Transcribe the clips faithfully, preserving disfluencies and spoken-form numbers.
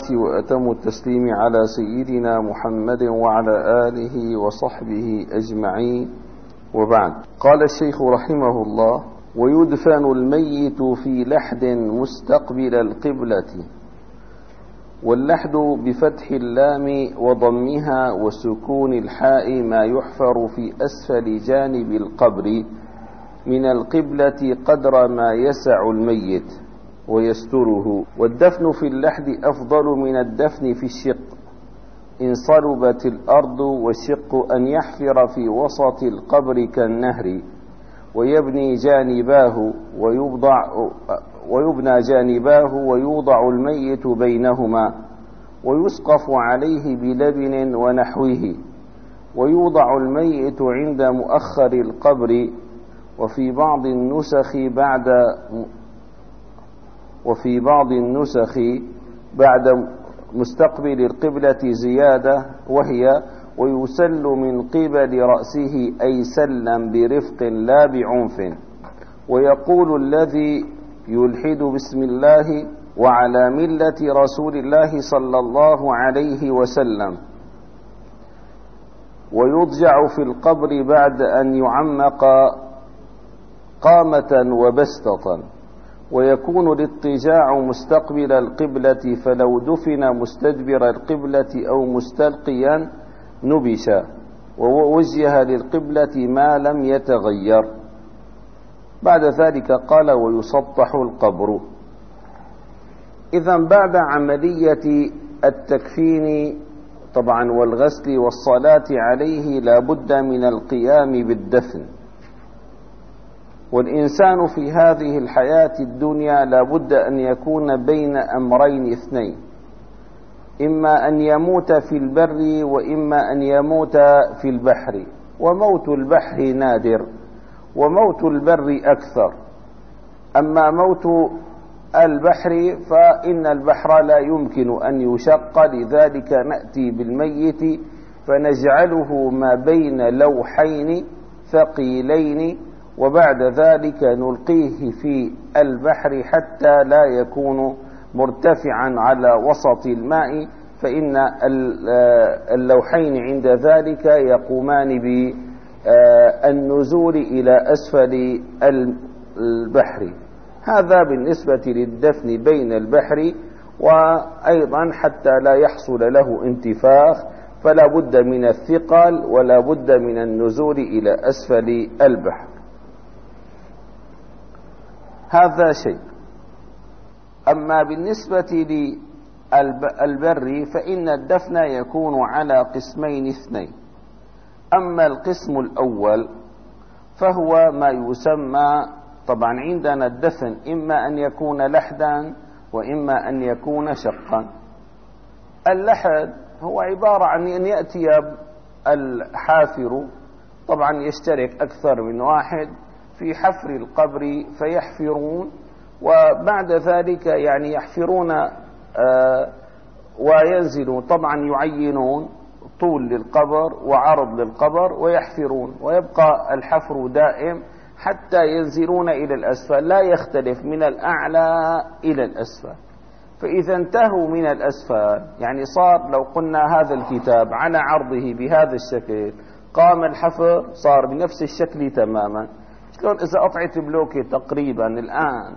وأتم التسليم على سيدنا محمد وعلى آله وصحبه أجمعين، وبعد. قال الشيخ رحمه الله: ويدفن الميت في لحد مستقبل القبلة. واللحد بفتح اللام وضمها وسكون الحاء ما يحفر في أسفل جانب القبر من القبلة قدر ما يسع الميت ويستره. والدفن في اللحد أفضل من الدفن في الشق إن صلبت الأرض، والشق أن يحفر في وسط القبر كالنهر ويبني جانباه ويوضع ويبنى جانباه ويوضع الميت بينهما ويسقف عليه بلبن ونحوه، ويوضع الميت عند مؤخر القبر. وفي بعض النسخ بعد وفي بعض النسخ بعد مستقبل القبلة زيادة، وهي: ويسل من قبل رأسه، أي سلا برفق لا بعنف. ويقول الذي يلحد بسم الله وعلى ملة رسول الله صلى الله عليه وسلم. ويضجع في القبر بعد أن يعمق قامة وبسطة. ويكون الاضطجاع مستقبل القبلة، فلو دفن مستدبر القبلة أو مستلقيا نبش ووجه للقبلة ما لم يتغير. بعد ذلك قال: ويسطح القبر. إذا بعد عملية التكفين طبعا والغسل والصلاة عليه لا بد من القيام بالدفن. والإنسان في هذه الحياة الدنيا لا بد أن يكون بين أمرين اثنين: إما أن يموت في البر وإما أن يموت في البحر. وموت البحر نادر وموت البر أكثر. أما موت البحر فإن البحر لا يمكن أن يشق، لذلك نأتي بالميت فنجعله ما بين لوحين ثقيلين، وبعد ذلك نلقيه في البحر حتى لا يكون مرتفعا على وسط الماء، فإن اللوحين عند ذلك يقومان بالنزول إلى أسفل البحر. هذا بالنسبة للدفن بين البحر. وأيضا حتى لا يحصل له انتفاخ فلا بد من الثقل ولا بد من النزول إلى أسفل البحر. هذا شيء. أما بالنسبة للبر فإن الدفن يكون على قسمين اثنين. أما القسم الأول فهو ما يسمى طبعا عندنا الدفن إما أن يكون لحدا وإما أن يكون شقا. اللحد هو عبارة عن أن يأتي الحافر، طبعا يشترك أكثر من واحد في حفر القبر فيحفرون، وبعد ذلك يعني يحفرون آه وينزلون، طبعا يعينون طول للقبر وعرض للقبر ويحفرون، ويبقى الحفر دائم حتى ينزلون إلى الأسفل، لا يختلف من الأعلى إلى الأسفل. فإذا انتهوا من الأسفل يعني صار لو قلنا هذا الكتاب على عرضه بهذا الشكل، قام الحفر صار بنفس الشكل تماما. شلون إذا أطعت بلوكي تقريبا الآن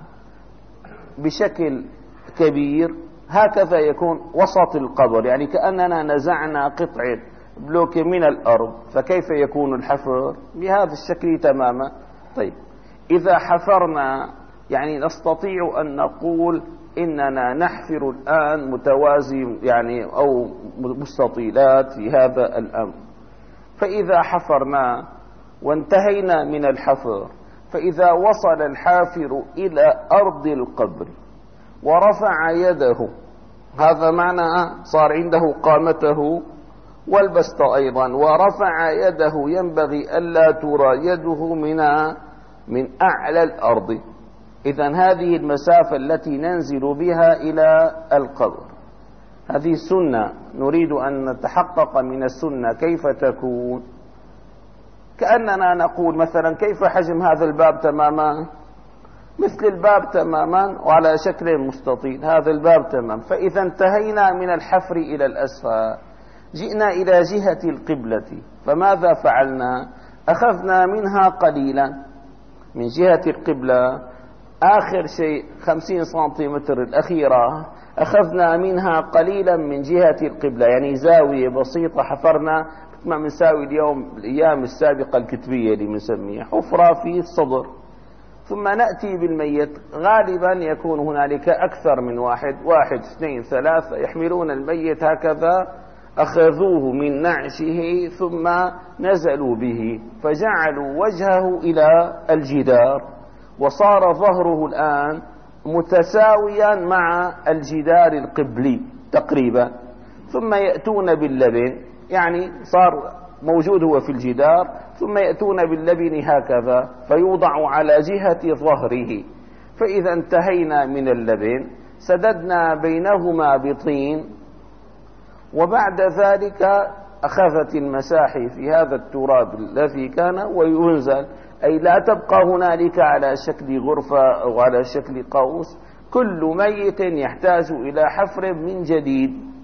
بشكل كبير هكذا يكون وسط القبر، يعني كأننا نزعنا قطعة بلوكي من الأرض، فكيف يكون الحفر؟ بهذا الشكل تماما. طيب إذا حفرنا يعني نستطيع أن نقول إننا نحفر الآن متوازي يعني أو مستطيلات في هذا الأمر. فإذا حفرنا وانتهينا من الحفر، فإذا وصل الحافر إلى أرض القبر ورفع يده، هذا معنى صار عنده قامته والبسط أيضا، ورفع يده ينبغي ألا ترى يده من من أعلى الأرض. إذن هذه المسافة التي ننزل بها إلى القبر هذه سنة، نريد أن نتحقق من السنة كيف تكون. كأننا نقول مثلا كيف حجم هذا الباب تماما؟ مثل الباب تماما وعلى شكل مستطيل، هذا الباب تمام. فإذا انتهينا من الحفر إلى الأسفل جئنا إلى جهة القبلة، فماذا فعلنا؟ أخذنا منها قليلا من جهة القبلة، آخر شيء خمسين سنتيمتر الأخيرة أخذنا منها قليلا من جهة القبلة، يعني زاوية بسيطة حفرنا ما بنساوي اليوم الأيام السابقة الكتبية اللي بنسميها حفرة في الصدر. ثم نأتي بالميت، غالبا يكون هنالك أكثر من واحد، واحد اثنين ثلاثة يحملون الميت هكذا، أخذوه من نعشه ثم نزلوا به فجعلوا وجهه إلى الجدار، وصار ظهره الآن متساويا مع الجدار القبلي تقريبا. ثم يأتون باللبن، يعني صار موجود هو في الجدار، ثم يأتون باللبن هكذا فيوضع على جهة ظهره. فإذا انتهينا من اللبن سددنا بينهما بطين، وبعد ذلك أخذت المساحي في هذا التراب الذي كان وينزل، أي لا تبقى هنالك على شكل غرفة أو على شكل قوس، كل ميت يحتاج إلى حفر من جديد.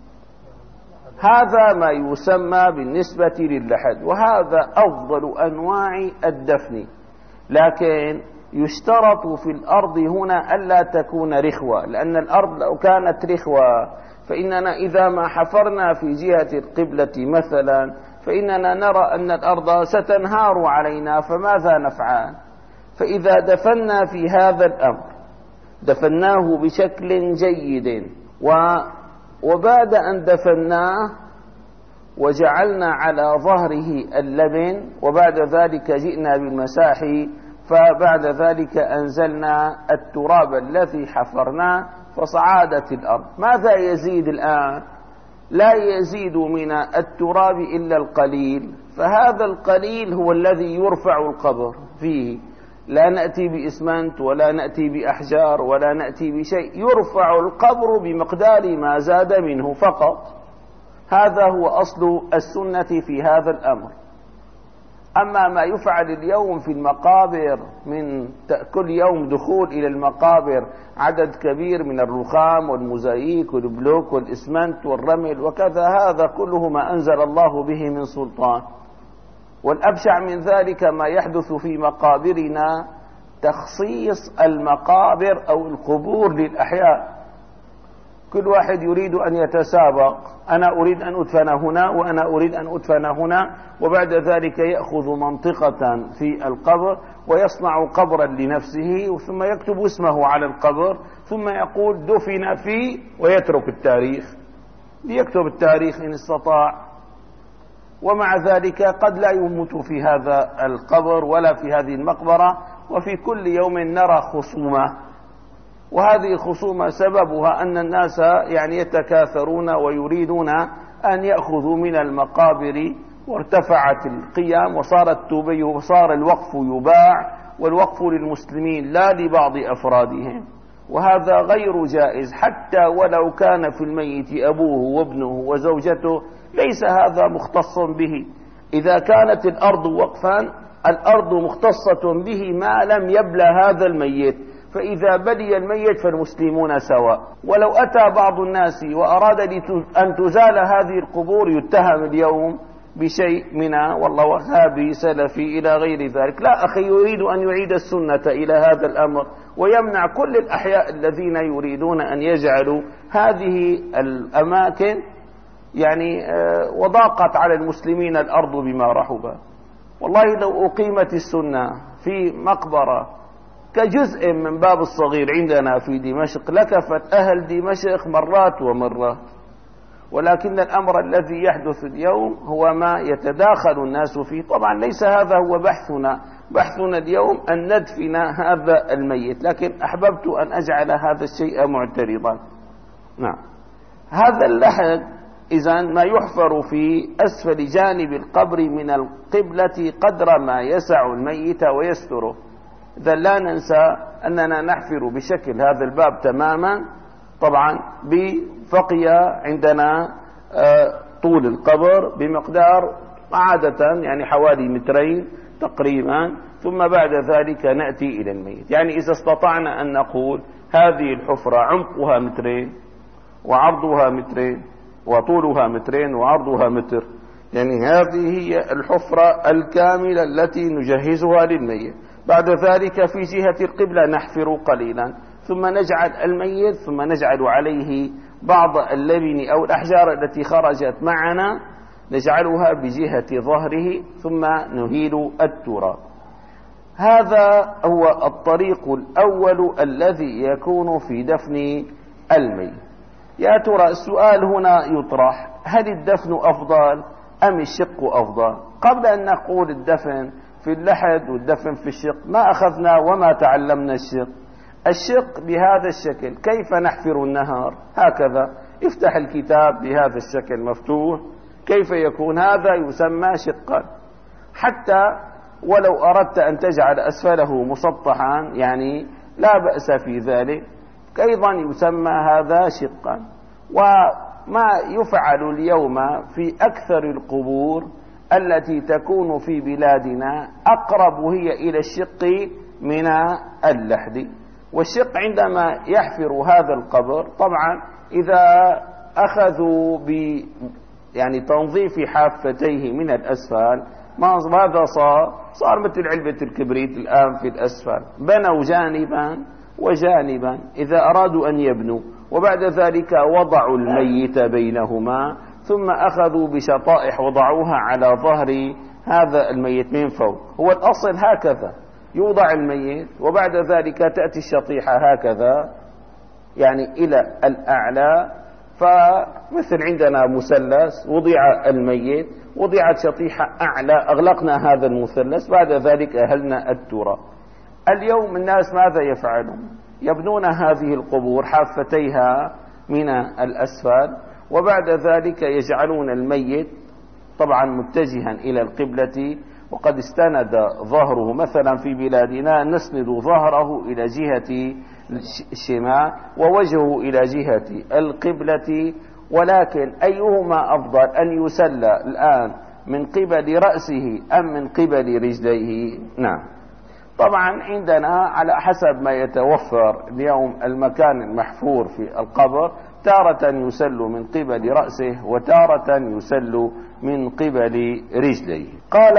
هذا ما يسمى بالنسبة للحد، وهذا أفضل أنواع الدفن. لكن يشترط في الأرض هنا ألا تكون رخوة، لأن الأرض لو كانت رخوة فإننا إذا ما حفرنا في جهة القبلة مثلا فإننا نرى أن الأرض ستنهار علينا، فماذا نفعل؟ فإذا دفنا في هذا الأمر دفناه بشكل جيد، وبعد أن دفناه وجعلنا على ظهره اللبن، وبعد ذلك جئنا بالمساحي، فبعد ذلك أنزلنا التراب الذي حفرناه فصعادت الأرض. ماذا يزيد الآن؟ لا يزيد من التراب إلا القليل، فهذا القليل هو الذي يرفع القبر فيه. لا نأتي بإسمنت ولا نأتي بأحجار ولا نأتي بشيء، يرفع القبر بمقدار ما زاد منه فقط. هذا هو أصل السنة في هذا الأمر. أما ما يفعل اليوم في المقابر من كل يوم دخول إلى المقابر عدد كبير من الرخام والمزاييك والبلوك والإسمنت والرمل وكذا، هذا كله ما أنزل الله به من سلطان. والأبشع من ذلك ما يحدث في مقابرنا، تخصيص المقابر أو القبور للأحياء. كل واحد يريد أن يتسابق، أنا أريد أن أدفن هنا وأنا أريد أن أدفن هنا، وبعد ذلك يأخذ منطقة في القبر ويصنع قبرا لنفسه ثم يكتب اسمه على القبر ثم يقول دفن فيه ويترك التاريخ، ليكتب التاريخ إن استطاع. ومع ذلك قد لا يموت في هذا القبر ولا في هذه المقبرة، وفي كل يوم نرى خصومة، وهذه الخصومة سببها أن الناس يعني يتكاثرون ويريدون أن يأخذوا من المقابر، وارتفعت القيم وصارت تبيع وصار الوقف يباع، والوقف للمسلمين لا لبعض أفرادهم، وهذا غير جائز. حتى ولو كان في الميت أبوه وابنه وزوجته ليس هذا مختص به. إذا كانت الأرض وقفا الأرض مختصة به ما لم يبلى هذا الميت، فإذا بلي الميت فالمسلمون سواء. ولو أتى بعض الناس وأراد أن تزال هذه القبور يتهم اليوم بشيء من والله وهابي سلفي إلى غير ذلك. لا أخي، يريد أن يعيد السنة إلى هذا الأمر ويمنع كل الأحياء الذين يريدون أن يجعلوا هذه الأماكن يعني وضاقت على المسلمين الأرض بما رحبت. والله لو أقيمت السنة في مقبرة كجزء من باب الصغير عندنا في دمشق لكفت أهل دمشق مرات ومرات. ولكن الأمر الذي يحدث اليوم هو ما يتداخل الناس فيه. طبعا ليس هذا هو بحثنا، بحثنا اليوم أن ندفن هذا الميت، لكن أحببت أن أجعل هذا الشيء معترضا. نعم، هذا اللحد إذا ما يحفر في أسفل جانب القبر من القبلة قدر ما يسع الميت ويستره. إذا لا ننسى أننا نحفر بشكل هذا الباب تماما، طبعا بفقي عندنا طول القبر بمقدار عادة يعني حوالي مترين تقريبا، ثم بعد ذلك نأتي إلى الميت. يعني إذا استطعنا أن نقول هذه الحفرة عمقها مترين وعرضها مترين وطولها مترين وعرضها متر، يعني هذه هي الحفرة الكاملة التي نجهزها للميت. بعد ذلك في جهة القبلة نحفر قليلا، ثم نجعل الميت ثم نجعل عليه بعض اللبن أو الأحجار التي خرجت معنا نجعلها بجهة ظهره، ثم نهيل التراب. هذا هو الطريق الأول الذي يكون في دفن الميت. يا ترى السؤال هنا يطرح: هل الدفن أفضل أم الشق أفضل؟ قبل أن نقول الدفن في اللحد والدفن في الشق، ما أخذنا وما تعلمنا الشق. الشق بهذا الشكل، كيف نحفر النهر؟ هكذا، افتح الكتاب بهذا الشكل مفتوح، كيف يكون هذا؟ يسمى شقا. حتى ولو أردت أن تجعل أسفله مسطحا يعني لا بأس في ذلك، أيضا يسمى هذا شقا. وما يفعل اليوم في أكثر القبور التي تكون في بلادنا أقرب هي إلى الشق من اللحد. والشق عندما يحفر هذا القبر، طبعا إذا أخذوا ب يعني تنظيف حافتيه من الأسفل، ماذا صار؟ صار مثل علبة الكبريت الآن في الأسفل، بنوا جانبا وجانبا إذا أرادوا أن يبنوا، وبعد ذلك وضعوا الميت بينهما، ثم أخذوا بشطائح وضعوها على ظهر هذا الميت من فوق. هو الأصل هكذا يوضع الميت، وبعد ذلك تأتي الشطيحة هكذا يعني إلى الأعلى، فمثل عندنا مثلث وضع الميت، وضعت شطيحة أعلى، أغلقنا هذا المثلث، بعد ذلك أهلنا التراب. اليوم الناس ماذا يفعلون؟ يبنون هذه القبور حافتيها من الأسفل، وبعد ذلك يجعلون الميت طبعا متجها إلى القبلة، وقد استند ظهره، مثلا في بلادنا نسند ظهره إلى جهة الشمال ووجهه إلى جهة القبلة. ولكن أيهما أفضل، أن يسلى الآن من قبل رأسه أم من قبل رجليه؟ نعم، طبعا عندنا على حسب ما يتوفر اليوم المكان المحفور في القبر، تارة يسل من قبل رأسه وتارة يسل من قبل رجليه. قال: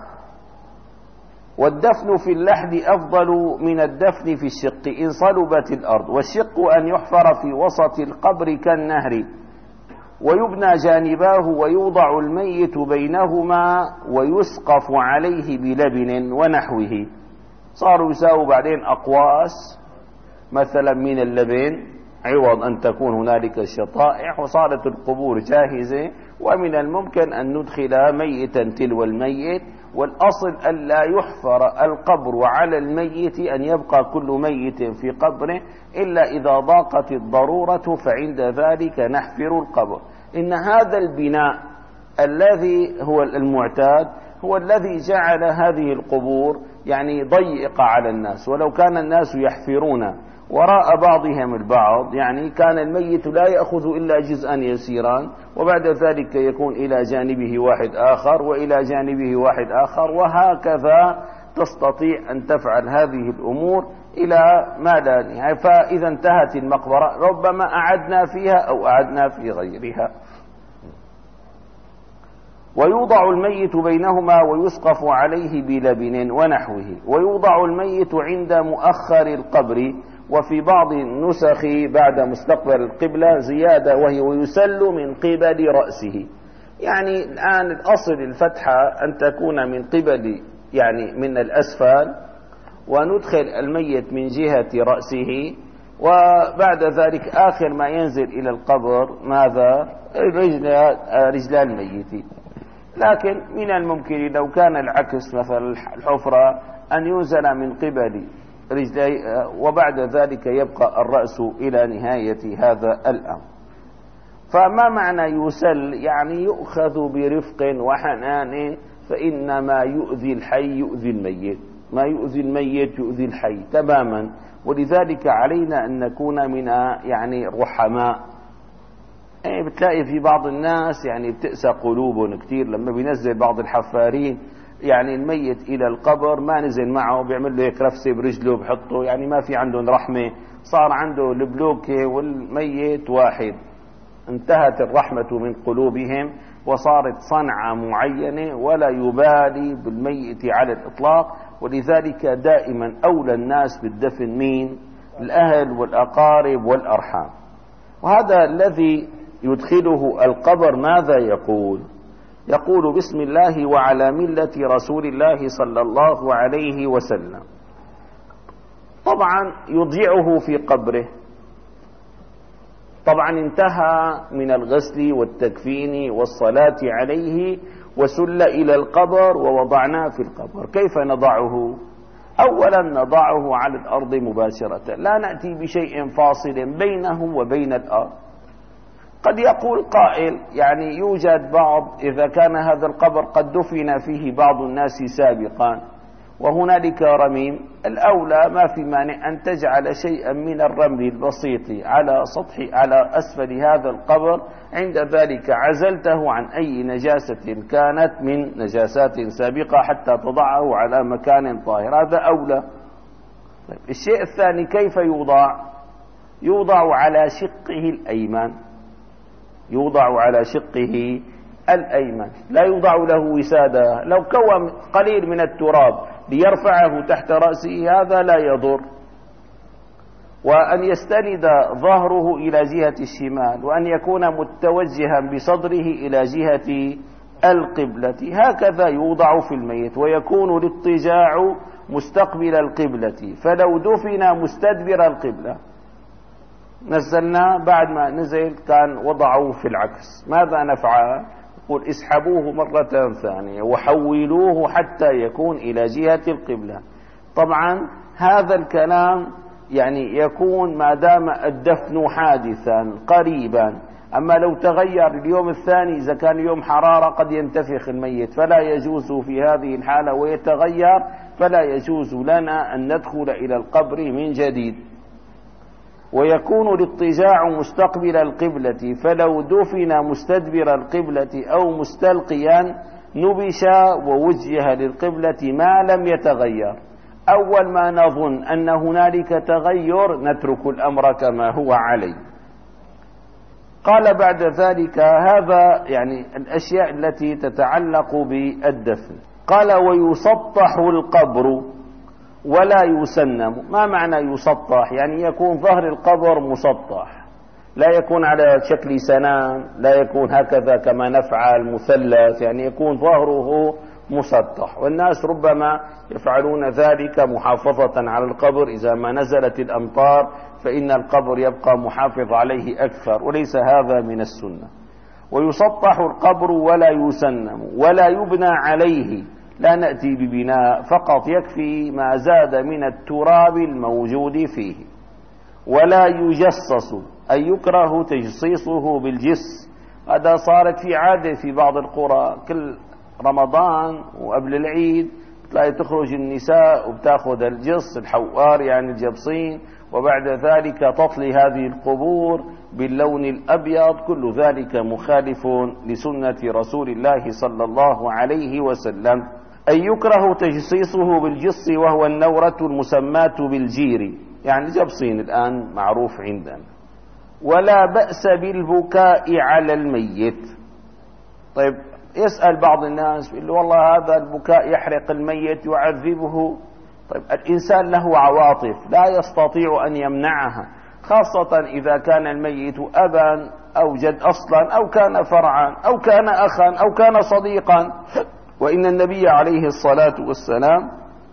والدفن في اللحد أفضل من الدفن في الشق إن صلبت الأرض. والشق أن يحفر في وسط القبر كالنهر، ويبنى جانباه، ويوضع الميت بينهما، ويسقف عليه بلبن ونحوه. صاروا يساووا بعدين أقواس مثلا من اللبن عوض أن تكون هنالك الشطائح، وصارت القبور جاهزة، ومن الممكن أن ندخل ميتا تلو الميت. والأصل ألا يحفر القبر على الميت، أن يبقى كل ميت في قبره، إلا إذا ضاقت الضرورة، فعند ذلك نحفر القبر. إن هذا البناء الذي هو المعتاد هو الذي جعل هذه القبور يعني ضيقة على الناس. ولو كان الناس يحفرون وراء بعضهم البعض، يعني كان الميت لا يأخذ إلا جزءا يسيرا، وبعد ذلك يكون إلى جانبه واحد آخر وإلى جانبه واحد آخر، وهكذا تستطيع أن تفعل هذه الأمور إلى ما لا نهاية. فإذا انتهت المقبرة ربما أعدنا فيها أو أعدنا في غيرها. ويوضع الميت بينهما ويسقف عليه بلبن ونحوه. ويوضع الميت عند مؤخر القبر، وفي بعض النسخ بعد مستقبل القبلة زيادة، وهي ويسل من قبل رأسه. يعني الآن الأصل الفتحة أن تكون من قبل يعني من الأسفل، وندخل الميت من جهة رأسه، وبعد ذلك آخر ما ينزل إلى القبر ماذا؟ رجل الميت. لكن من الممكن لو كان العكس، مثلا الحفرة أن ينزل من قبل رجلي، وبعد ذلك يبقى الرأس إلى نهاية هذا الأمر. فما معنى يسل؟ يعني يؤخذ برفق وحنان، فإنما يؤذي الحي يؤذي الميت، ما يؤذي الميت يؤذي الحي تماما. ولذلك علينا أن نكون من يعني رحماء. يعني بتلاقي في بعض الناس يعني بتأسى قلوبهم كتير لما بينزل بعض الحفارين يعني الميت إلى القبر ما نزل معه بيعمل له هيك رفسة برجله بحطه، يعني ما في عندهم رحمة، صار عنده البلوكة والميت واحد، انتهت الرحمة من قلوبهم وصارت صنعة معينة ولا يبالي بالميت على الإطلاق. ولذلك دائما أولى الناس بالدفن مين؟ الأهل والأقارب والأرحام. وهذا الذي يدخله القبر ماذا يقول؟ يقول بسم الله وعلى ملة رسول الله صلى الله عليه وسلم. طبعا يضيعه في قبره، طبعا انتهى من الغسل والتكفين والصلاة عليه وسل إلى القبر ووضعناه في القبر. كيف نضعه؟ أولا نضعه على الأرض مباشرة، لا نأتي بشيء فاصل بينه وبين الأرض. قد يقول قائل يعني يوجد بعض، إذا كان هذا القبر قد دفن فيه بعض الناس سابقا وهنالك رميم، الأولى ما في مانع أن تجعل شيئا من الرمل البسيط على سطح على أسفل هذا القبر، عند ذلك عزلته عن أي نجاسة كانت من نجاسات سابقة حتى تضعه على مكان طاهر، هذا أولى. طيب الشيء الثاني كيف يوضع؟ يوضع على شقه الأيمن، يوضع على شقه الأيمن، لا يوضع له وسادة. لو كون قليل من التراب ليرفعه تحت رأسه هذا لا يضر. وأن يستند ظهره إلى جهة الشمال، وأن يكون متوجها بصدره إلى جهة القبلة، هكذا يوضع في الميت. ويكون الاضطجاع مستقبل القبلة، فلو دفن مستدبر القبلة نزلنا بعد ما نزل كان وضعوه في العكس، ماذا نفعل؟ يقول اسحبوه مرة ثانية وحولوه حتى يكون إلى جهة القبلة. طبعا هذا الكلام يعني يكون ما دام الدفن حادثا قريبا، أما لو تغير اليوم الثاني إذا كان يوم حرارة قد ينتفخ الميت فلا يجوز في هذه الحالة ويتغير، فلا يجوز لنا أن ندخل إلى القبر من جديد. ويكون الاضطجاع مستقبل القبلة، فلو دفن مستدبر القبلة أو مستلقيا نبش ووجه للقبلة ما لم يتغير. أول ما نظن أن هنالك تغير نترك الأمر كما هو عليه. قال بعد ذلك هذا يعني الأشياء التي تتعلق بالدفن. قال ويسطح القبر ولا يسنم. ما معنى يسطح؟ يعني يكون ظهر القبر مسطح، لا يكون على شكل سنام، لا يكون هكذا كما نفعل مثلث، يعني يكون ظهره مسطح. والناس ربما يفعلون ذلك محافظة على القبر، إذا ما نزلت الأمطار فإن القبر يبقى محافظ عليه أكثر، وليس هذا من السنة. ويسطح القبر ولا يسنم ولا يبنى عليه، لا نأتي ببناء، فقط يكفي ما زاد من التراب الموجود فيه. ولا يجصص، أي يكره تجصيصه بالجص. هذا صارت في عادة في بعض القرى، كل رمضان وقبل العيد تلاقي تخرج النساء وبتاخذ الجص الحوار يعني الجبصين، وبعد ذلك تطلي هذه القبور باللون الأبيض. كل ذلك مخالف لسنة رسول الله صلى الله عليه وسلم. أي يكره تجصيصه بالجص، وهو النورة المسماة بالجير، يعني جبصين الآن معروف عندنا. ولا بأس بالبكاء على الميت. طيب يسأل بعض الناس يقول والله هذا البكاء يحرق الميت يعذبه. طيب الإنسان له عواطف لا يستطيع أن يمنعها، خاصة إذا كان الميت أبا أو جد أصلا أو كان فرعا أو كان أخا أو كان صديقا. وإن النبي عليه الصلاة والسلام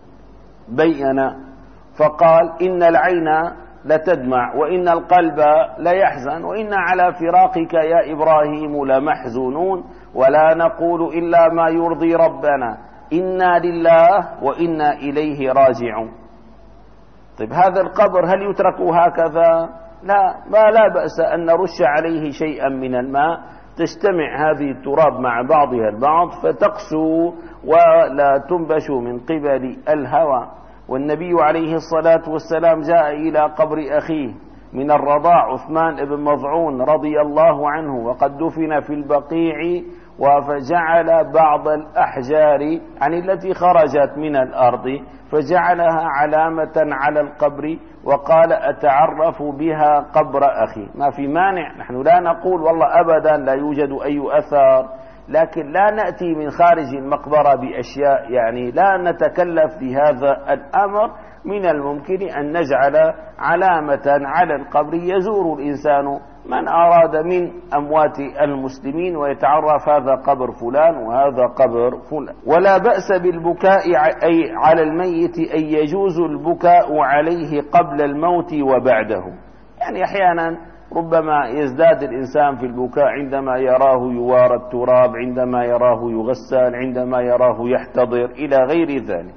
بين فقال إن العين لتدمع وإن القلب ليحزن وإن على فراقك يا إبراهيم لمحزونون ولا نقول إلا ما يرضي ربنا إنا لله وإنا إليه راجعون. طيب هذا القبر هل يترك هكذا؟ لا، ما لا بأس أن نرش عليه شيئا من الماء، تجتمع هذه التراب مع بعضها البعض فتقسو ولا تنبش من قبل الهوى. والنبي عليه الصلاة والسلام جاء إلى قبر أخيه من الرضاع عثمان بن مظعون رضي الله عنه، وقد دفن في البقيع وفجعل بعض الأحجار يعني التي خرجت من الأرض فجعلها علامة على القبر وقال أتعرف بها قبر أخي. ما في مانع، نحن لا نقول والله أبدا لا يوجد أي أثر، لكن لا نأتي من خارج المقبرة بأشياء يعني لا نتكلف بهذا الأمر. من الممكن أن نجعل علامة على القبر يزور الإنسان من أراد من أموات المسلمين ويتعرف هذا قبر فلان وهذا قبر فلان. ولا بأس بالبكاء أي على الميت أن يجوز البكاء عليه قبل الموت وبعده. يعني أحيانا ربما يزداد الإنسان في البكاء عندما يراه يوارى التراب، عندما يراه يغسل، عندما يراه يحتضر إلى غير ذلك.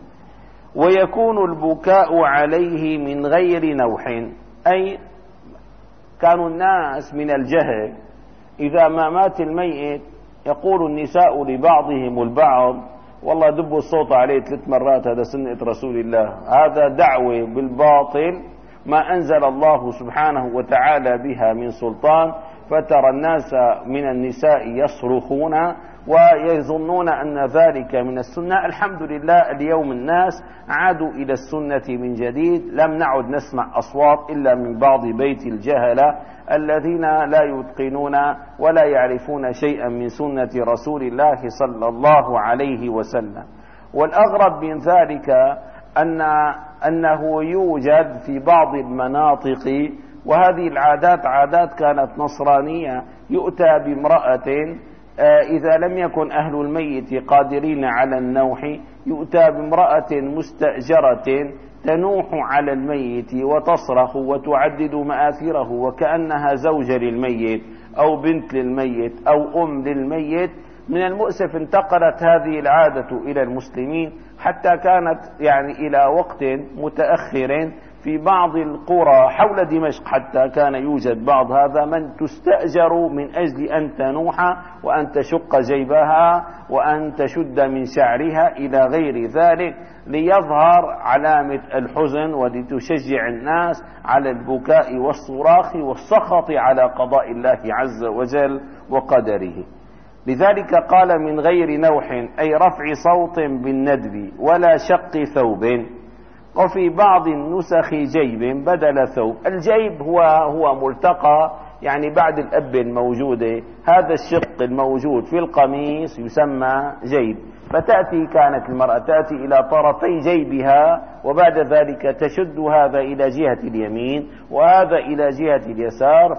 ويكون البكاء عليه من غير نوح، أي كانوا الناس من الجهل إذا ما مات الميت يقول النساء لبعضهم البعض والله دبوا الصوت عليه ثلاث مرات هذا سنة رسول الله، هذا دعوة بالباطل ما أنزل الله سبحانه وتعالى بها من سلطان. فترى الناس من النساء يصرخون ويظنون أن ذلك من السنة. الحمد لله اليوم الناس عادوا إلى السنة من جديد، لم نعد نسمع أصوات إلا من بعض بيت الجهلة الذين لا يتقنون ولا يعرفون شيئا من سنة رسول الله صلى الله عليه وسلم. والأغرب من ذلك أن أنه يوجد في بعض المناطق، وهذه العادات عادات كانت نصرانية، يؤتى بامرأة إذا لم يكن أهل الميت قادرين على النوح يؤتى بامرأة مستأجرة تنوح على الميت وتصرخ وتعدد مآثره وكأنها زوجة للميت أو بنت للميت أو أم للميت. من المؤسف انتقلت هذه العادة إلى المسلمين حتى كانت يعني إلى وقت متأخر في بعض القرى حول دمشق حتى كان يوجد بعض هذا من تستأجر من أجل أن تنوح وأن تشق جيبها وأن تشد من شعرها إلى غير ذلك ليظهر علامة الحزن ولتشجع الناس على البكاء والصراخ والسخط على قضاء الله عز وجل وقدره. لذلك قال من غير نوح أي رفع صوت بالندب ولا شق ثوب. وفي بعض النسخ جيب بدل ثوب. الجيب هو هو ملتقى يعني بعد الأب الموجودة، هذا الشق الموجود في القميص يسمى جيب. فتأتي كانت المرأة تأتي إلى طرفي جيبها وبعد ذلك تشد هذا إلى جهة اليمين وهذا إلى جهة اليسار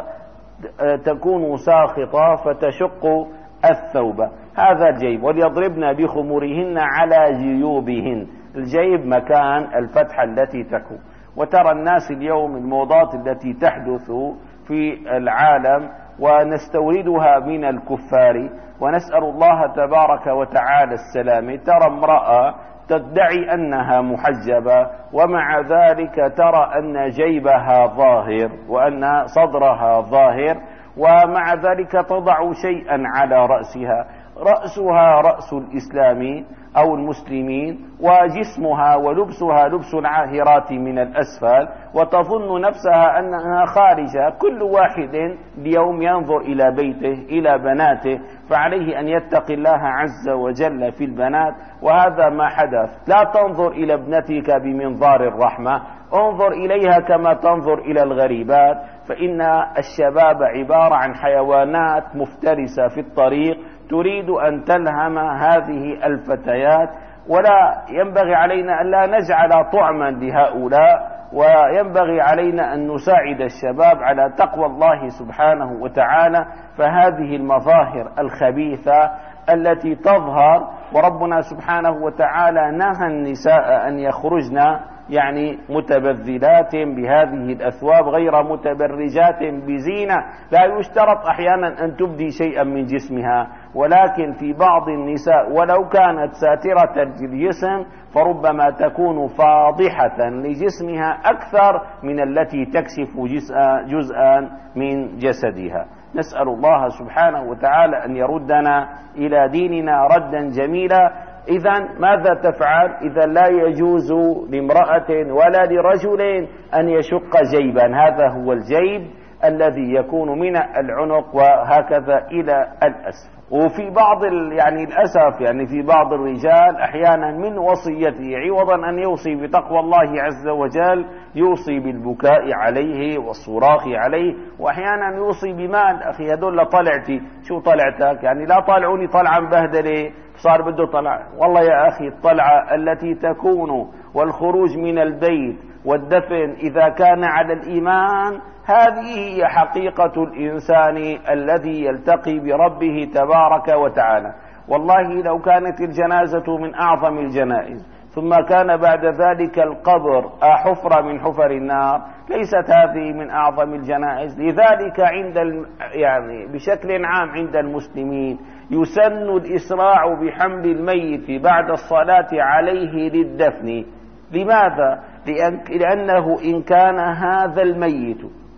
فتكون ساخطة فتشق الثوب. هذا الجيب. وليضربن بخمرهن على جيوبهن. الجيب مكان الفتحة التي تكون. وترى الناس اليوم الموضات التي تحدث في العالم ونستوردها من الكفار ونسأل الله تبارك وتعالى السلامة. ترى امرأة تدعي أنها محجبة ومع ذلك ترى أن جيبها ظاهر وأن صدرها ظاهر ومع ذلك تضع شيئا على رأسها. رأسها رأس الإسلام أو المسلمين وجسمها ولبسها لبس العاهرات من الأسفل وتظن نفسها أنها خارجة. كل واحد اليوم ينظر إلى بيته إلى بناته فعليه أن يتقي الله عز وجل في البنات. وهذا ما حدث. لا تنظر إلى ابنتك بمنظار الرحمة، انظر إليها كما تنظر إلى الغريبات. فإن الشباب عبارة عن حيوانات مفترسة في الطريق تريد أن تلهم هذه الفتيات. ولا ينبغي علينا أن لا نجعل طعما لهؤلاء، وينبغي علينا أن نساعد الشباب على تقوى الله سبحانه وتعالى. فهذه المظاهر الخبيثة التي تظهر وربنا سبحانه وتعالى نهى النساء أن يخرجن يعني متبذلات بهذه الأثواب غير متبرجات بزينة. لا يشترط أحيانا أن تبدي شيئا من جسمها، ولكن في بعض النساء ولو كانت ساترة الجسم فربما تكون فاضحة لجسمها أكثر من التي تكشف جزءا من جسدها. نسأل الله سبحانه وتعالى أن يردنا إلى ديننا ردا جميلا. إذن ماذا تفعل؟ إذا لا يجوز لامرأة ولا لرجل أن يشق جيبا. هذا هو الجيب الذي يكون من العنق وهكذا إلى الأسفل. وفي بعض يعني الأسف يعني في بعض الرجال أحيانا من وصيته عوضا أن يوصي بتقوى الله عز وجل يوصي بالبكاء عليه والصراخ عليه، وأحيانا يوصي بمال. أخي هدول طلعتي، شو طلعتك؟ يعني لا طالعوني طلعا بهدلة صار بده طلع. والله يا أخي الطلعة التي تكون والخروج من البيت والدفن إذا كان على الإيمان، هذه هي حقيقة الإنسان الذي يلتقي بربه تبارك وتعالى. والله لو كانت الجنازة من أعظم الجنائز ثم كان بعد ذلك القبر حفرة من حفر النار، ليست هذه من أعظم الجنائز. لذلك عند الم... يعني بشكل عام عند المسلمين يسن الإسراع بحمل الميت بعد الصلاة عليه للدفن. لماذا؟ لأن... لأنه إن كان هذا الميت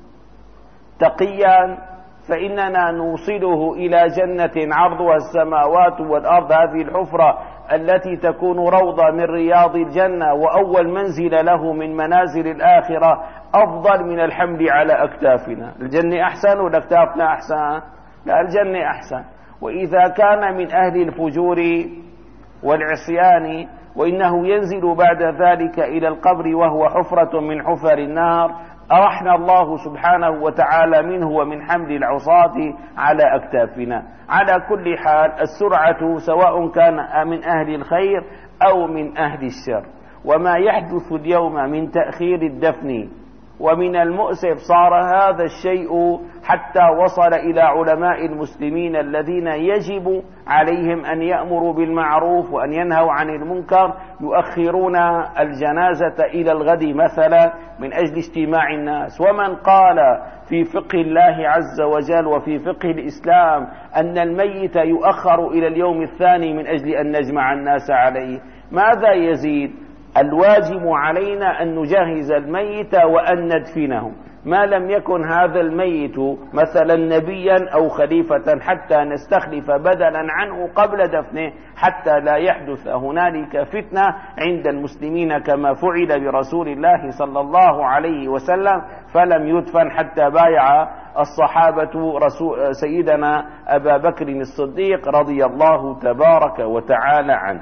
تقيا فإننا نوصله إلى جنة عرضها السماوات والأرض، هذه الحفرة التي تكون روضة من رياض الجنة وأول منزل له من منازل الآخرة، أفضل من الحمل على أكتافنا. الجنة أحسن ولا أكتافنا أحسن؟ لا، الجنة أحسن. وإذا كان من أهل الفجور والعصيان وإنه ينزل بعد ذلك إلى القبر وهو حفرة من حفر النار، أرحنا الله سبحانه وتعالى منه ومن حمل العصاة على أكتافنا. على كل حال السرعة سواء كان من أهل الخير أو من أهل الشر. وما يحدث اليوم من تأخير الدفن ومن المؤسف صار هذا الشيء حتى وصل إلى علماء المسلمين الذين يجب عليهم أن يأمروا بالمعروف وأن ينهوا عن المنكر، يؤخرون الجنازة إلى الغد مثلا من أجل اجتماع الناس. ومن قال في فقه الله عز وجل وفي فقه الإسلام أن الميت يؤخر إلى اليوم الثاني من أجل أن نجمع الناس عليه، ماذا يزيد؟ الواجب علينا أن نجهز الميت وأن ندفنه، ما لم يكن هذا الميت مثلا نبيا أو خليفة حتى نستخلف بدلا عنه قبل دفنه، حتى لا يحدث هنالك فتنة عند المسلمين كما فعل برسول الله صلى الله عليه وسلم، فلم يدفن حتى بايع الصحابة رسول سيدنا أبا بكر الصديق رضي الله تبارك وتعالى عنه.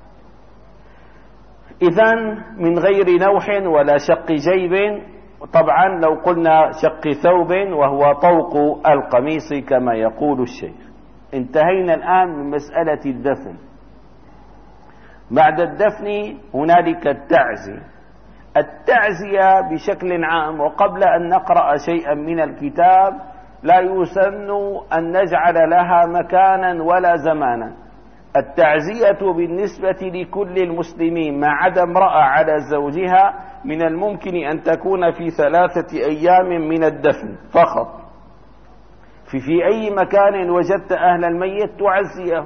إذن من غير نوح ولا شق جيب، طبعا لو قلنا شق ثوب وهو طوق القميص كما يقول الشيخ. انتهينا الآن من مسألة الدفن. بعد الدفن هنالك التعزية. التعزية بشكل عام، وقبل أن نقرأ شيئا من الكتاب لا يسن أن نجعل لها مكانا ولا زمانا. التعزية بالنسبة لكل المسلمين ما عدا امرأة على زوجها من الممكن أن تكون في ثلاثة أيام من الدفن فقط. في, في أي مكان وجدت أهل الميت تعزيه.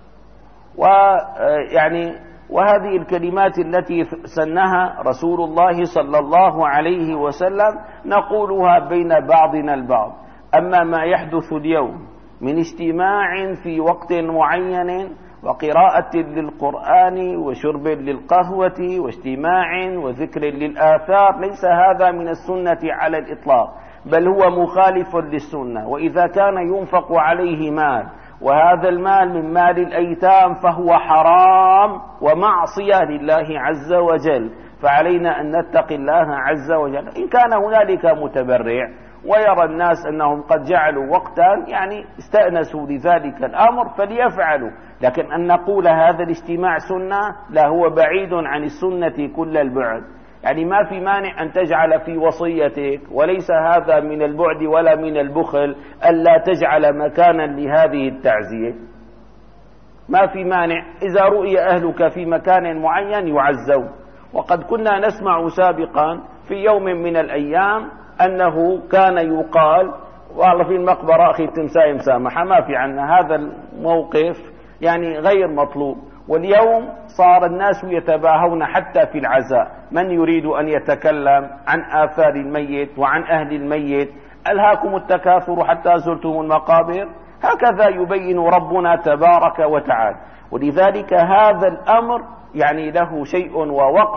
ويعني وهذه الكلمات التي سنها رسول الله صلى الله عليه وسلم نقولها بين بعضنا البعض. أما ما يحدث اليوم من اجتماع في وقت معين وقراءة للقرآن وشرب للقهوة واجتماع وذكر للآثار، ليس هذا من السنة على الإطلاق، بل هو مخالف للسنة. وإذا كان ينفق عليه مال وهذا المال من مال الأيتام فهو حرام ومعصية لله عز وجل، فعلينا أن نتقي الله عز وجل. إن كان هنالك متبرع ويرى الناس أنهم قد جعلوا وقتا يعني استأنسوا لذلك الأمر فليفعلوا، لكن أن نقول هذا الاجتماع سنة لا، هو بعيد عن السنة كل البعد. يعني ما في مانع أن تجعل في وصيتك، وليس هذا من البعد ولا من البخل ألا تجعل مكانا لهذه التعزية. ما في مانع إذا رؤي أهلك في مكان معين يعزون. وقد كنا نسمع سابقا في يوم من الأيام أنه كان يقال والله في المقبرة أخي تمساي مسامحة، ما في عنا هذا الموقف يعني غير مطلوب. واليوم صار الناس يتباهون حتى في العزاء، من يريد أن يتكلم عن آثار الميت وعن أهل الميت. ألهاكم التكاثر حتى زرتم المقابر، هكذا يبين ربنا تبارك وتعالى. ولذلك هذا الأمر يعني له شيء ووقع،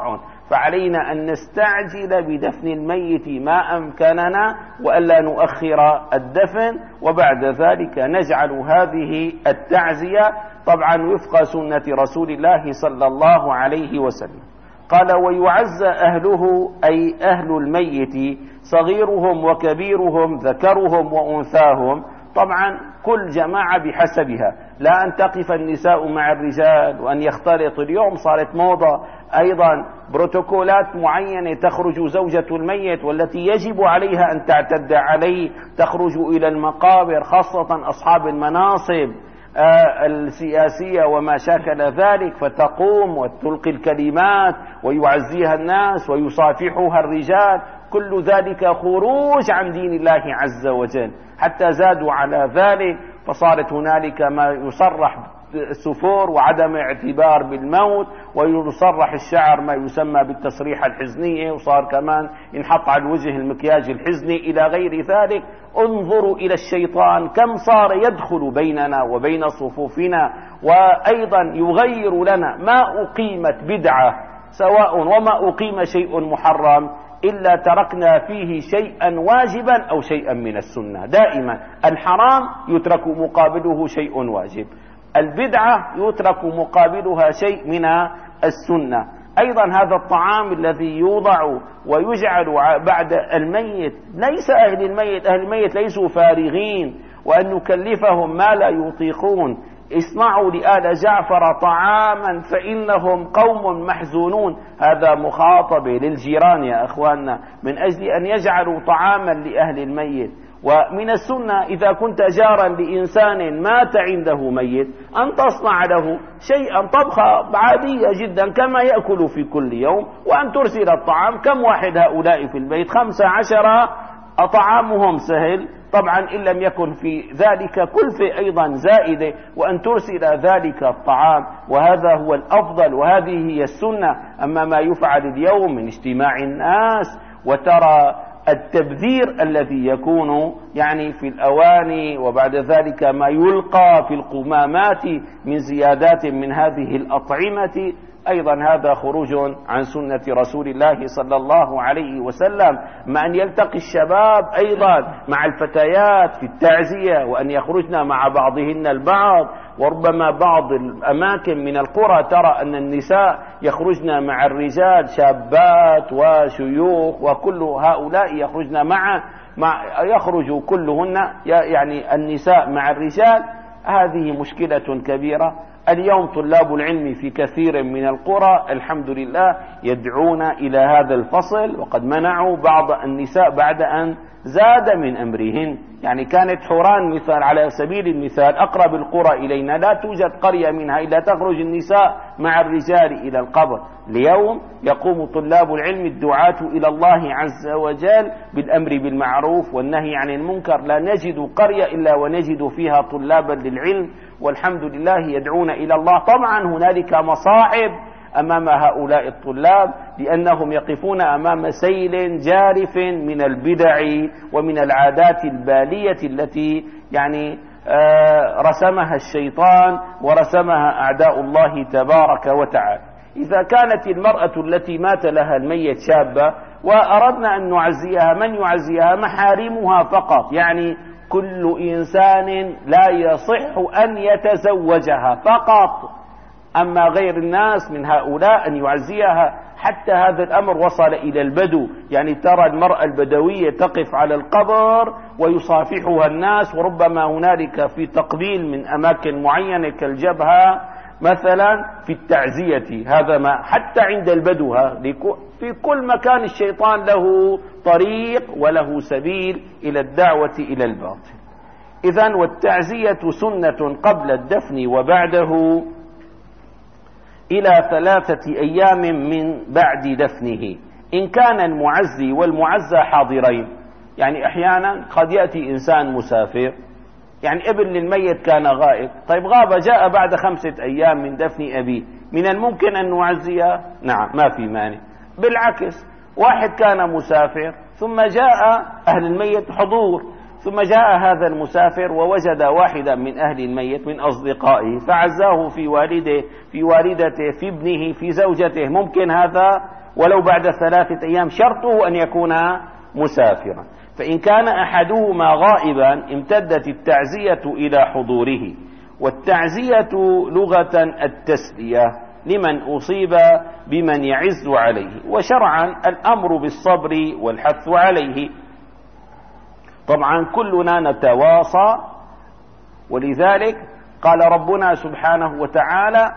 فعلينا أن نستعجل بدفن الميت ما أمكننا وألا نؤخر الدفن، وبعد ذلك نجعل هذه التعزية طبعا وفق سنة رسول الله صلى الله عليه وسلم. قال: ويعزى أهله أي أهل الميت صغيرهم وكبيرهم ذكرهم وأنثاهم، طبعا كل جماعة بحسبها، لا أن تقف النساء مع الرجال وأن يختلط. اليوم صارت موضة أيضا بروتوكولات معينة، تخرج زوجة الميت والتي يجب عليها أن تعتد عليه تخرج إلى المقابر، خاصة أصحاب المناصب السياسية وما شاكل ذلك، فتقوم وتلقي الكلمات ويعزيها الناس ويصافحها الرجال. كل ذلك خروج عن دين الله عز وجل، حتى زادوا على ذلك فصارت هنالك ما يصرح السفور وعدم اعتبار بالموت، ويصرح الشعر ما يسمى بالتصريح الحزنية، وصار كمان ينحط على الوجه المكياج الحزني إلى غير ذلك. انظروا إلى الشيطان كم صار يدخل بيننا وبين صفوفنا، وأيضا يغير لنا ما أقيمت بدعة سواء وما أقيم شيء محرم إلا تركنا فيه شيئا واجبا أو شيئا من السنة. دائما الحرام يترك مقابله شيء واجب، البدعة يترك مقابلها شيء من السنة. أيضا هذا الطعام الذي يوضع ويجعل بعد الميت، ليس أهل الميت أهل الميت ليسوا فارغين وأن نكلفهم ما لا يطيقون. اصنعوا لآل جعفر طعاما فإنهم قوم محزونون، هذا مخاطبة للجيران يا أخواننا من أجل أن يجعلوا طعاما لأهل الميت. ومن السنة إذا كنت جارا لإنسان مات عنده ميت أن تصنع له شيئا طبخة عادية جدا كما يأكل في كل يوم، وأن ترسل الطعام. كم واحد هؤلاء في البيت؟ خمسة عشر، طعامهم سهل طبعا إن لم يكن في ذلك كلفة أيضا زائدة، وأن ترسل ذلك الطعام، وهذا هو الأفضل وهذه هي السنة. أما ما يفعل اليوم من اجتماع الناس وترى التبذير الذي يكون يعني في الأواني، وبعد ذلك ما يلقى في القمامات من زيادات من هذه الأطعمة، أيضا هذا خروج عن سنة رسول الله صلى الله عليه وسلم. مع أن يلتقي الشباب أيضا مع الفتيات في التعزية، وأن يخرجن مع بعضهن البعض، وربما بعض الأماكن من القرى ترى أن النساء يخرجن مع الرجال، شابات وشيوخ وكل هؤلاء يخرجن مع, مع يخرج كلهن يعني النساء مع الرجال. هذه مشكلة كبيرة. اليوم طلاب العلم في كثير من القرى الحمد لله يدعون إلى هذا الفصل، وقد منعوا بعض النساء بعد أن زاد من أمرهن. يعني كانت حوران مثال على سبيل المثال أقرب القرى إلينا، لا توجد قرية منها إلا تخرج النساء مع الرجال إلى القبر. اليوم يقوم طلاب العلم الدعاة إلى الله عز وجل بالأمر بالمعروف والنهي عن المنكر، لا نجد قرية إلا ونجد فيها طلابا للعلم، والحمد لله يدعون إلى الله. طبعا هنالك مصاعب أمام هؤلاء الطلاب، لأنهم يقفون أمام سيل جارف من البدع ومن العادات البالية التي يعني رسمها الشيطان ورسمها أعداء الله تبارك وتعالى. إذا كانت المرأة التي مات لها الميت شابة وأردنا أن نعزيها، من يعزيها؟ محارمها فقط، يعني كل إنسان لا يصح أن يتزوجها فقط. أما غير الناس من هؤلاء أن يعزيها. حتى هذا الأمر وصل إلى البدو، يعني ترى المرأة البدوية تقف على القبر ويصافحها الناس، وربما هنالك في تقبيل من أماكن معينة كالجبهة مثلا في التعزية. هذا ما حتى عند البدو في كل مكان الشيطان له طريق وله سبيل إلى الدعوة إلى الباطل. إذن والتعزية سنة قبل الدفن وبعده إلى ثلاثة أيام من بعد دفنه، إن كان المعزي والمعزى حاضرين. يعني أحيانا قد يأتي إنسان مسافر، يعني ابن للميت كان غائب، طيب غاب جاء بعد خمسة أيام من دفن أبيه، من الممكن أن نعزيه؟ نعم ما في مانع. بالعكس، واحد كان مسافر ثم جاء أهل الميت حضور، ثم جاء هذا المسافر ووجد واحدا من أهل الميت من أصدقائه فعزاه في والده في والدته في ابنه في زوجته. ممكن هذا ولو بعد ثلاثة أيام، شرطه أن يكون مسافرا. فإن كان أحدهما غائبا امتدت التعزية إلى حضوره، والتعزية لغة التسلية لمن أصيب بمن يعز عليه، وشرعا الأمر بالصبر والحث عليه. طبعا كلنا نتواصى، ولذلك قال ربنا سبحانه وتعالى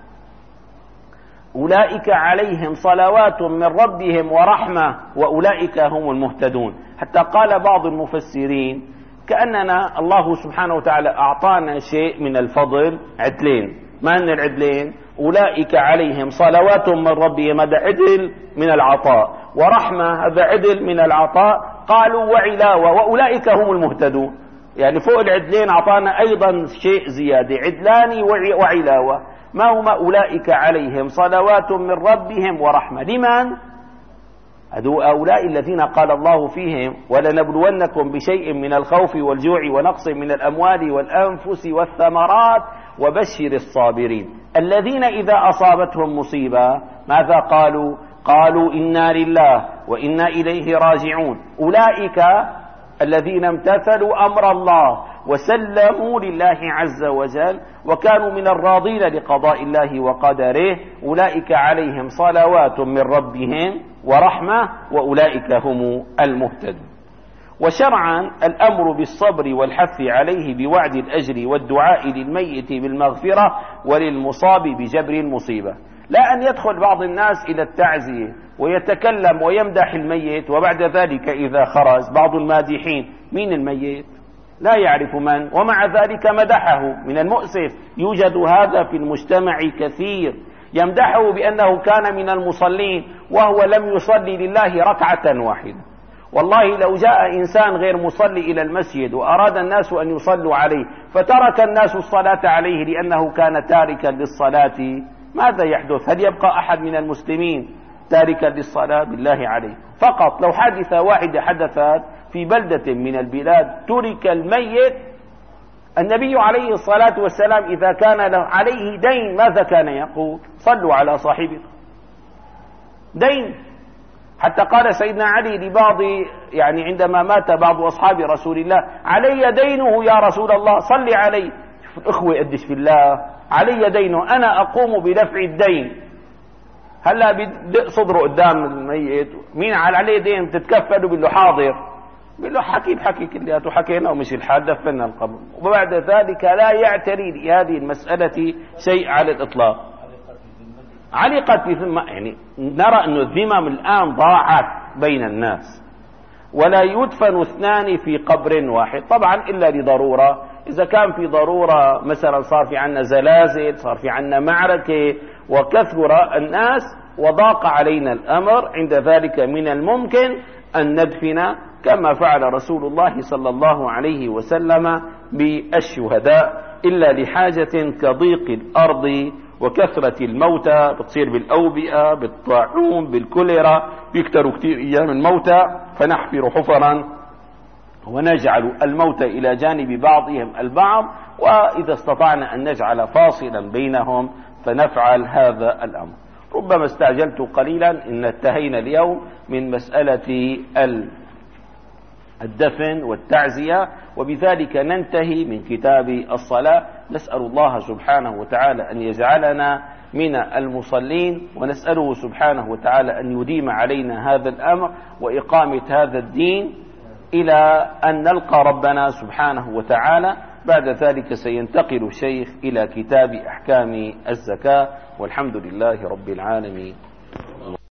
أولئك عليهم صلوات من ربهم ورحمة وأولئك هم المهتدون. حتى قال بعض المفسرين كأننا الله سبحانه وتعالى أعطانا شيء من الفضل، عدلين. ما أن العدلين؟ أولئك عليهم صلوات من ربهم، هذا عدل من العطاء، ورحمة هذا عدل من العطاء، قالوا وعلاوة وأولئك هم المهتدون. يعني فوق العدلين أعطانا أيضا شيء زيادة، عدلان وعلاوة. ما هما أولئك عليهم صلوات من ربهم ورحمة؟ لمن؟ هؤلاء الذين قال الله فيهم ولنبلونكم بشيء من الخوف والجوع ونقص من الأموال والأنفس والثمرات وبشر الصابرين الذين إذا أصابتهم مصيبة ماذا قالوا؟ قالوا إنا لله وإنا إليه راجعون. أولئك الذين امتثلوا أمر الله وسلموا لله عز وجل وكانوا من الراضين لقضاء الله وقدره، أولئك عليهم صلوات من ربهم ورحمة وأولئك هم المهتدون. وشرعا الأمر بالصبر والحث عليه بوعد الأجر والدعاء للميت بالمغفرة وللمصاب بجبر المصيبة. لا أن يدخل بعض الناس إلى التعزية ويتكلم ويمدح الميت، وبعد ذلك إذا خرج بعض المادحين مين الميت؟ لا يعرف من، ومع ذلك مدحه. من المؤسف يوجد هذا في المجتمع كثير، يمدحه بأنه كان من المصلين وهو لم يصلي لله ركعة واحدة. والله لو جاء إنسان غير مصلي إلى المسجد وأراد الناس أن يصلوا عليه فترك الناس الصلاة عليه لأنه كان تاركا للصلاة، ماذا يحدث؟ هل يبقى أحد من المسلمين تاركا للصلاة؟ بالله عليه. فقط لو حادثة واحدة حدثت في بلدة من البلاد ترك الميت، النبي عليه الصلاة والسلام إذا كان عليه دين ماذا كان يقول؟ صلوا على صاحبكم. دين. حتى قال سيدنا علي لبعض يعني عندما مات بعض أصحاب رسول الله علي دينه يا رسول الله صلي علي. الإخوة قدش في الله، علي دينه، أنا أقوم بدفع الدين. هلا بدق صدره قدام الميت، مين عليه دين تتكفلوا؟ بيقول له حاضر، بيقول له حكي بحكي كلياته، حكينا ومش الحال دفنا القبر، وبعد ذلك لا يعتري لهذه المسألة شيء على الإطلاق. علقت بذمة، يعني نرى أن الذمم الآن ضاعت بين الناس، ولا يدفن اثنان في قبر واحد طبعا إلا لضرورة. إذا كان في ضرورة مثلا صار في عنا زلازل، صار في عنا معركة وكثر الناس وضاق علينا الأمر، عند ذلك من الممكن أن ندفن كما فعل رسول الله صلى الله عليه وسلم بالشهداء، إلا لحاجة كضيق الأرض وكثرة الموتى، بتصير بالأوبئة بالطاعون بالكوليرا، بيكتروا كثير أيام الموتى، فنحفر حفرا ونجعل الموت إلى جانب بعضهم البعض، وإذا استطعنا أن نجعل فاصلا بينهم فنفعل هذا الأمر. ربما استعجلت قليلا، إن انتهينا اليوم من مسألة الدفن والتعزية، وبذلك ننتهي من كتاب الصلاة. نسأل الله سبحانه وتعالى أن يجعلنا من المصلين، ونسأله سبحانه وتعالى أن يديم علينا هذا الأمر وإقامة هذا الدين إلى أن نلقى ربنا سبحانه وتعالى. بعد ذلك سينتقل الشيخ إلى كتاب أحكام الزكاة، والحمد لله رب العالمين.